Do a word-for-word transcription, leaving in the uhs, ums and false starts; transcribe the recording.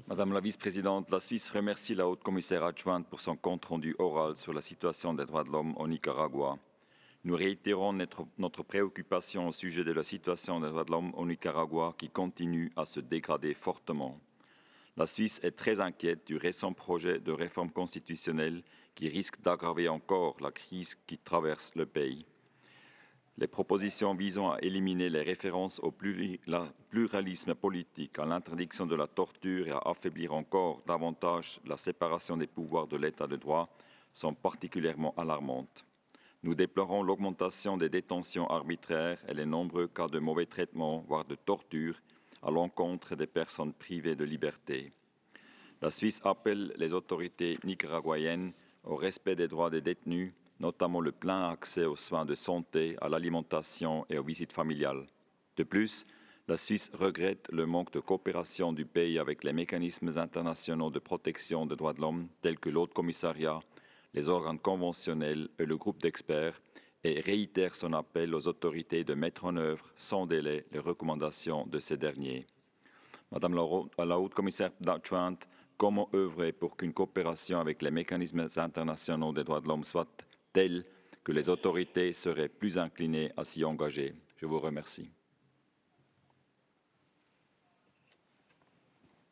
Madame la vice-présidente, la Suisse remercie la haute commissaire adjointe pour son compte-rendu oral sur la situation des droits de l'homme au Nicaragua. Nous réitérons notre, notre préoccupation au sujet de la situation des droits de l'homme au Nicaragua qui continue à se dégrader fortement. La Suisse est très inquiète du récent projet de réforme constitutionnelle qui risque d'aggraver encore la crise qui traverse le pays. Les propositions visant à éliminer les références au pluralisme politique, à l'interdiction de la torture et à affaiblir encore davantage la séparation des pouvoirs de l'État de droit sont particulièrement alarmantes. Nous déplorons l'augmentation des détentions arbitraires et les nombreux cas de mauvais traitements, voire de torture, à l'encontre des personnes privées de liberté. La Suisse appelle les autorités nicaraguayennes au respect des droits des détenus, notamment le plein accès aux soins de santé, à l'alimentation et aux visites familiales. De plus, la Suisse regrette le manque de coopération du pays avec les mécanismes internationaux de protection des droits de l'homme tels que l'Haut Commissariat, les organes conventionnels et le groupe d'experts et réitère son appel aux autorités de mettre en œuvre sans délai les recommandations de ces derniers. Madame la haute commissaire adjointe, comment œuvrer pour qu'une coopération avec les mécanismes internationaux des droits de l'homme soit telle que les autorités seraient plus inclinées à s'y engager? Je vous remercie.